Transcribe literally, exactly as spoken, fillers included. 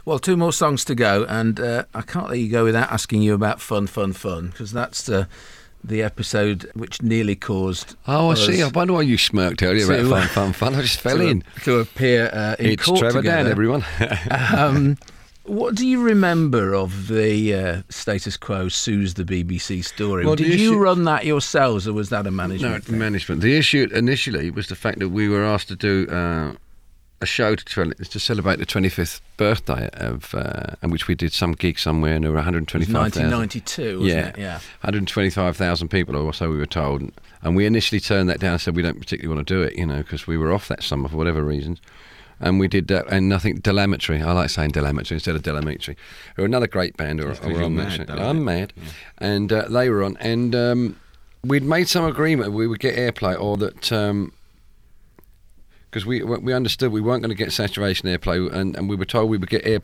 Well, two more songs to go, and uh, I can't let you go without asking you about Fun, Fun, Fun, because that's uh, the episode which nearly caused. Oh, I us see. I wonder why you smirked earlier to, about fun, fun, fun. I just fell to, in. To appear uh, in it's court Trevor together. Dan, everyone. um, what do you remember of the uh, Status Quo sues the B B C story? Well, Did the you issue- run that yourselves, or was that a management No, thing? management. The issue initially was the fact that we were asked to do uh, a show to, try- to celebrate the twenty-fifth birthday of, uh, and which we did some gig somewhere, and there were one hundred twenty-five thousand. nineteen ninety-two, wasn't yeah, it? Yeah. one hundred twenty-five thousand people, or so we were told. And we initially turned that down and said we don't particularly want to do it, you know, because we were off that summer for whatever reasons. And we did that, and I think Delametry, I like saying Delametry instead of Delametry, who are another great band who are, who are on that show. I'm mad. Yeah. And uh, they were on, and um, we'd made some agreement we would get airplay, or that, because um, we we understood we weren't going to get saturation airplay, and, and we were told we would get air,